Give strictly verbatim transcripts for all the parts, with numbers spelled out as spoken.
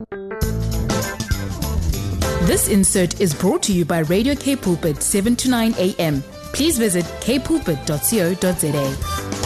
This insert is brought to you by Radio K Pulpit, seven to nine a.m. Please visit k pulpit dot co dot za.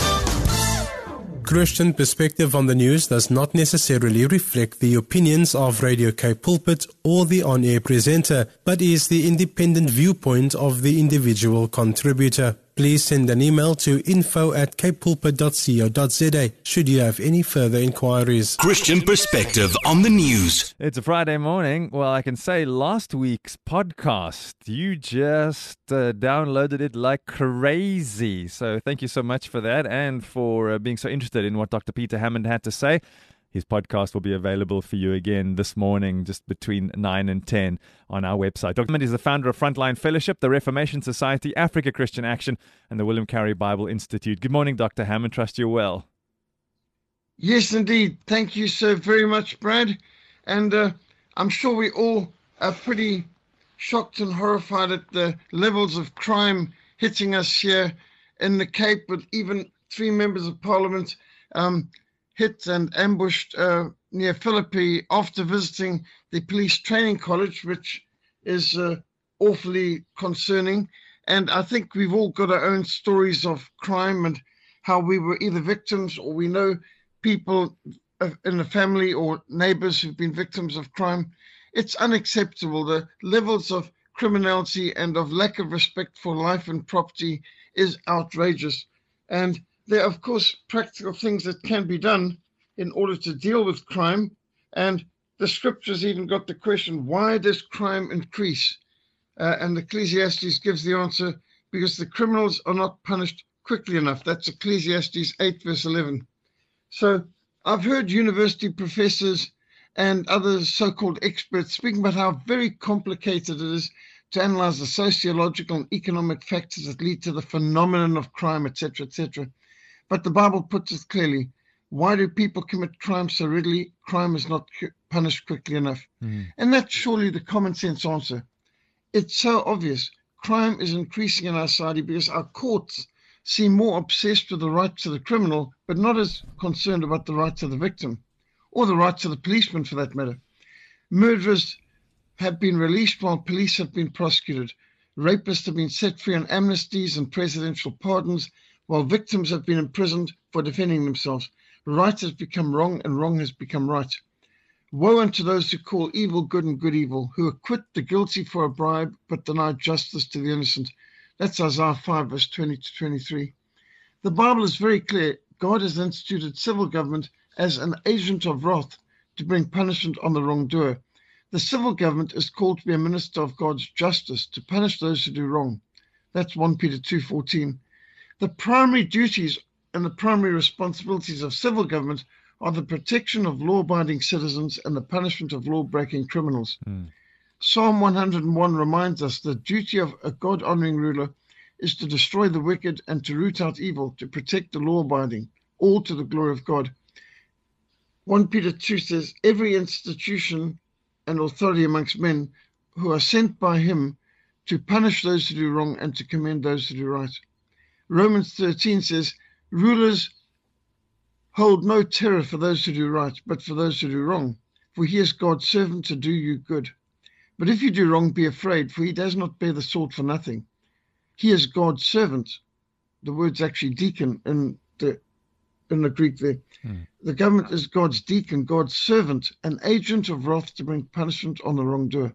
Christian perspective on the news does not necessarily reflect the opinions of Radio K Pulpit or the on-air presenter, but is the independent viewpoint of the individual contributor. Please send an email to info at k pulpit dot co dot za should you have any further inquiries. Christian perspective on the news. It's a Friday morning. Well, I can say last week's podcast, you just uh, downloaded it like crazy. So thank you so much for that and for uh, being so interested in what Doctor Peter Hammond had to say. His podcast will be available for you again this morning, just between nine and ten on our website. Doctor Hammond is the founder of Frontline Fellowship, the Reformation Society, Africa Christian Action, and the William Carey Bible Institute. Good morning, Doctor Hammond. Trust you're well. Yes, indeed. Thank you so very much, Brad. And uh, I'm sure we all are pretty shocked and horrified at the levels of crime hitting us here in the Cape, with even three members of Parliament um, hit and ambushed uh, near Philippi after visiting the police training college, which is uh, awfully concerning. And I think we've all got our own stories of crime and how we were either victims or we know people in the family or neighbors who've been victims of crime. It's unacceptable. The levels of criminality and of lack of respect for life and property is outrageous. And there are, of course, practical things that can be done in order to deal with crime. And the scriptures even got the question, why does crime increase? Uh, and Ecclesiastes gives the answer, because the criminals are not punished quickly enough. That's Ecclesiastes eight, verse eleven. So I've heard university professors and other so-called experts speaking about how very complicated it is to analyze the sociological and economic factors that lead to the phenomenon of crime, et cetera, et cetera. But the Bible puts it clearly. Why do people commit crime so readily? Crime is not punished quickly enough. Mm. And that's surely the common sense answer. It's so obvious. Crime is increasing in our society because our courts seem more obsessed with the rights of the criminal, but not as concerned about the rights of the victim, or the rights of the policeman for that matter. Murderers have been released while police have been prosecuted. Rapists have been set free on amnesties and presidential pardons, while victims have been imprisoned for defending themselves. Right has become wrong and wrong has become right. Woe unto those who call evil good and good evil, who acquit the guilty for a bribe but deny justice to the innocent. That's Isaiah five, verse twenty to twenty-three. The Bible is very clear. God has instituted civil government as an agent of wrath to bring punishment on the wrongdoer. The civil government is called to be a minister of God's justice, to punish those who do wrong. That's First Peter two fourteen. The primary duties and the primary responsibilities of civil government are the protection of law-abiding citizens and the punishment of law-breaking criminals. Mm. Psalm one hundred one reminds us the duty of a God-honoring ruler is to destroy the wicked and to root out evil, to protect the law-abiding, all to the glory of God. First Peter two says, every institution and authority amongst men who are sent by him to punish those who do wrong and to commend those who do right. Romans thirteen says, rulers hold no terror for those who do right, but for those who do wrong. For he is God's servant to do you good. But if you do wrong, be afraid, for he does not bear the sword for nothing. He is God's servant. The word's actually deacon in the in the Greek there. Hmm. The government is God's deacon, God's servant, an agent of wrath to bring punishment on the wrongdoer.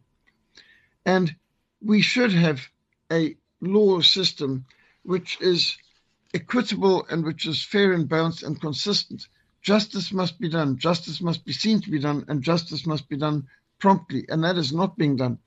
And we should have a law system which is equitable and which is fair and balanced and consistent. Justice must be done. Justice must be seen to be done, and justice must be done promptly, and that is not being done.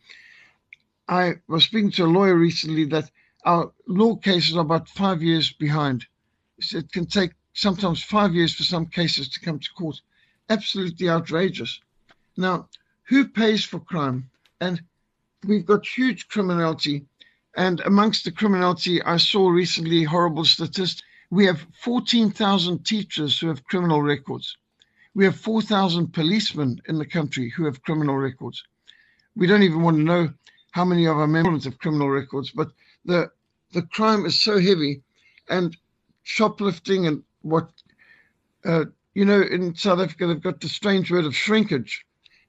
I was speaking to a lawyer recently that our law cases are about five years behind. It can take sometimes five years for some cases to come to court. Absolutely outrageous. Now, who pays for crime? And we've got huge criminality. And amongst the criminality, I saw recently horrible statistics. We have fourteen thousand teachers who have criminal records. We have four thousand policemen in the country who have criminal records. We don't even want to know how many of our members have criminal records, but the the crime is so heavy, and shoplifting and what, uh, you know, in South Africa, they've got the strange word of shrinkage.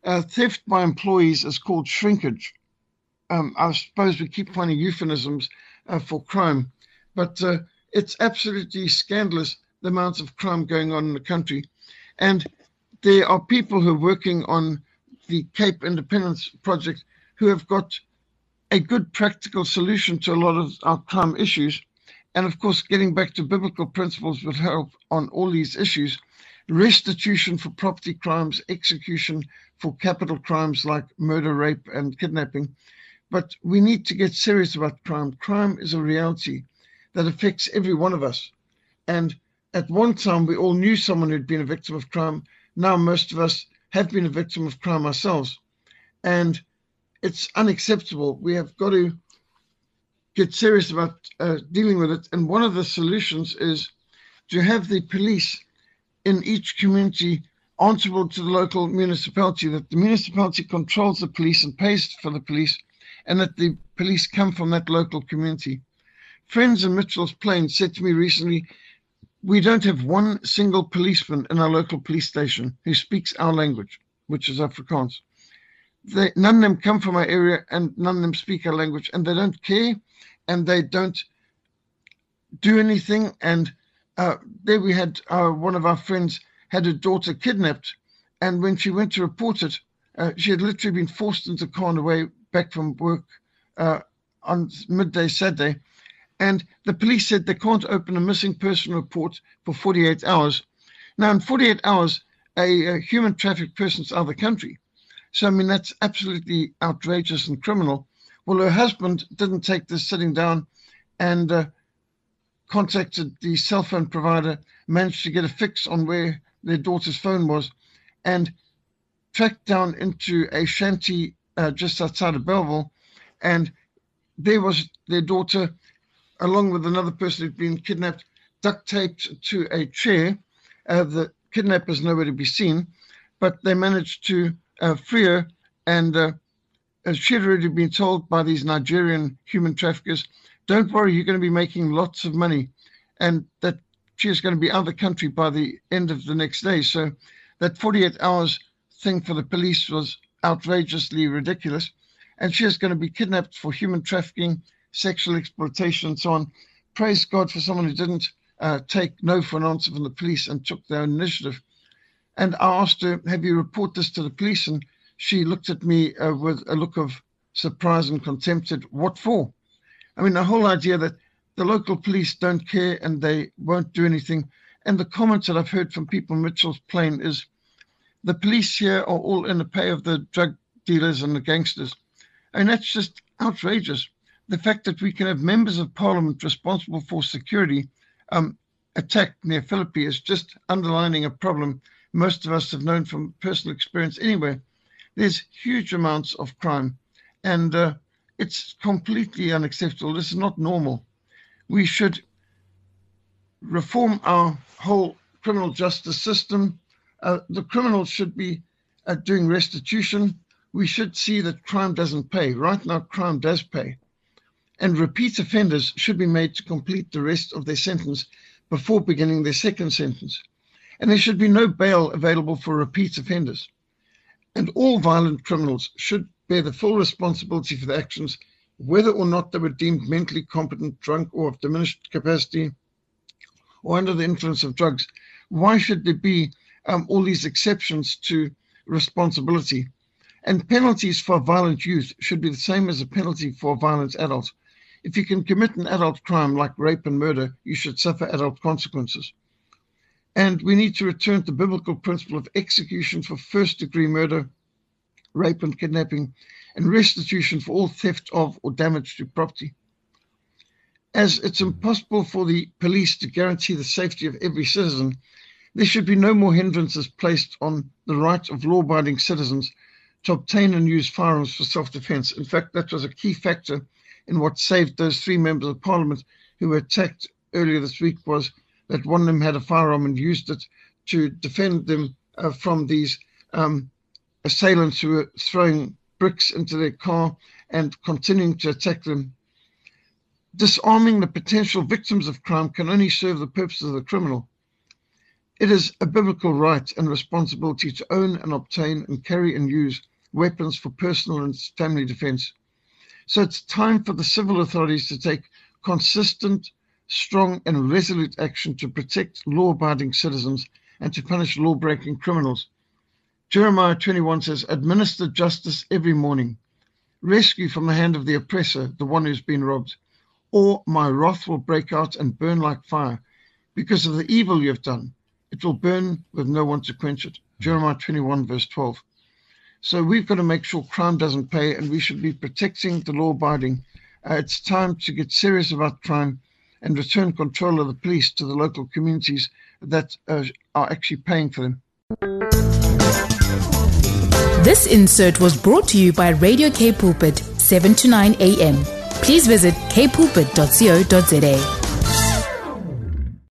uh, theft by employees is called shrinkage. Um, I suppose we keep finding euphemisms uh, for crime, but uh, it's absolutely scandalous the amounts of crime going on in the country. And there are people who are working on the Cape Independence Project who have got a good practical solution to a lot of our crime issues. And of course, getting back to biblical principles would help on all these issues. Restitution for property crimes, execution for capital crimes like murder, rape, and kidnapping. But we need to get serious about crime. Crime is a reality that affects every one of us. And at one time, we all knew someone who'd been a victim of crime. Now, most of us have been a victim of crime ourselves. And it's unacceptable. We have got to get serious about uh, dealing with it. And one of the solutions is to have the police in each community answerable to the local municipality, that the municipality controls the police and pays for the police, and that the police come from that local community. Friends in Mitchell's Plain said to me recently, we don't have one single policeman in our local police station who speaks our language, which is Afrikaans. They, none of them come from our area, and none of them speak our language, and they don't care, and they don't do anything. And uh, there we had uh, one of our friends had a daughter kidnapped, and when she went to report it, uh, she had literally been forced into a car on the way back from work uh, on midday Saturday. And the police said they can't open a missing person report for forty-eight hours. Now, in forty-eight hours, a, a human trafficked person's out of the country. So, I mean, that's absolutely outrageous and criminal. Well, her husband didn't take this sitting down and uh, contacted the cell phone provider, managed to get a fix on where their daughter's phone was, and tracked down into a shanty uh, just outside of Belleville. And there was their daughter, along with another person who'd been kidnapped, duct taped to a chair. Uh, the kidnappers nowhere to be seen, but they managed to uh, free her. And uh, as she had already been told by these Nigerian human traffickers, don't worry, you're going to be making lots of money, and that she is going to be out of the country by the end of the next day. So that forty-eight hours thing for the police was outrageously ridiculous. And she is going to be kidnapped for human trafficking, sexual exploitation, and so on. Praise God for someone who didn't uh, take no for an answer from the police and took their own initiative. And I asked her, have you report this to the police? And she looked at me uh, with a look of surprise and contempt. Said, what for? I mean, the whole idea that the local police don't care and they won't do anything. And the comments that I've heard from people in Mitchell's Plain is the police here are all in the pay of the drug dealers and the gangsters. And that's just outrageous. The fact that we can have members of parliament responsible for security um, attacked near Philippi is just underlining a problem most of us have known from personal experience anyway. There's huge amounts of crime, and uh, it's completely unacceptable. This is not normal. We should reform our whole criminal justice system. Uh, the criminals should be uh, doing restitution. We should see that crime doesn't pay. Right now, crime does pay. And repeat offenders should be made to complete the rest of their sentence before beginning their second sentence. And there should be no bail available for repeat offenders. And all violent criminals should bear the full responsibility for their actions, whether or not they were deemed mentally competent, drunk, or of diminished capacity, or under the influence of drugs. Why should there be um, all these exceptions to responsibility? And penalties for violent youth should be the same as a penalty for a violent adult. If you can commit an adult crime like rape and murder, you should suffer adult consequences. And we need to return to the biblical principle of execution for first-degree murder, rape and kidnapping, and restitution for all theft of or damage to property. As it's impossible for the police to guarantee the safety of every citizen, there should be no more hindrances placed on the right of law-abiding citizens to obtain and use firearms for self-defense. In fact, that was a key factor in what saved those three members of parliament who were attacked earlier this week, was that one of them had a firearm and used it to defend them uh, from these um, assailants who were throwing bricks into their car and continuing to attack them. Disarming the potential victims of crime can only serve the purposes of the criminal. It is a biblical right and responsibility to own and obtain and carry and use weapons for personal and family defense. So it's time for the civil authorities to take consistent, strong and resolute action to protect law-abiding citizens and to punish law-breaking criminals. Jeremiah twenty-one says, administer justice every morning. Rescue from the hand of the oppressor, the one who's been robbed. Or my wrath will break out and burn like fire. Because of the evil you have done, it will burn with no one to quench it. Jeremiah twenty-one verse twelve. So we've got to make sure crime doesn't pay, and we should be protecting the law-abiding. Uh, it's time to get serious about crime and return control of the police to the local communities that uh, are actually paying for them. This insert was brought to you by Radio K Pulpit, seven to nine a.m. Please visit k pulpit dot co dot za.